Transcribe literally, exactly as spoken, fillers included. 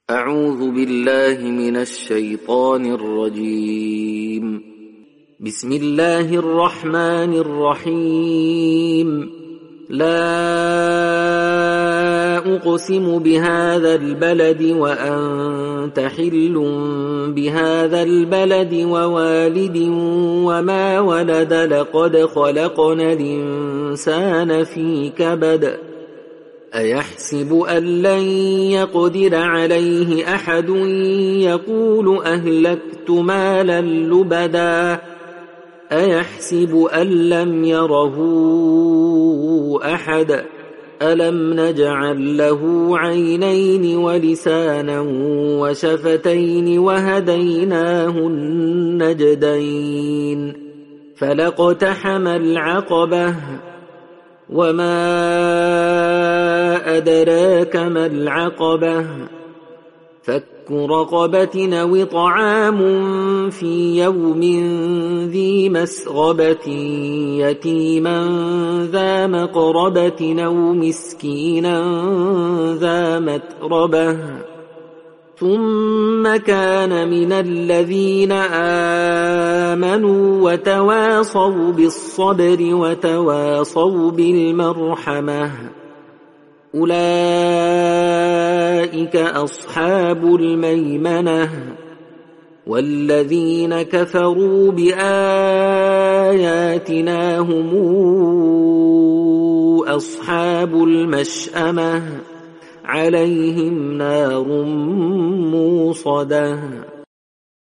أعوذ بالله من الشيطان الرجيم. بسم الله الرحمن الرحيم. لا أقسم بهذا البلد وأنت حل بهذا البلد ووالد وما ولد لقد خلقنا الإنسان في كبد أيحسب أن لن يقدر عليه أحد يقول أهلكت مالا لبدا أيحسب أن لم يره أحد ألم نجعل له عينين ولسانا وشفتين وهديناه النجدين فلاقتحم العقبة وما أدراك ما العقبة فك رقبة أو طعام في يوم ذي مسغبة يتيما ذا مقربة أو مسكينا ذا متربة ثم كان من الذين آمنوا وتواصوا بالصبر وتواصوا بالمرحمة أولئك أصحاب الميمنة والذين كفروا بآياتنا هم أصحاب المشأمة عليهم نار موصدة.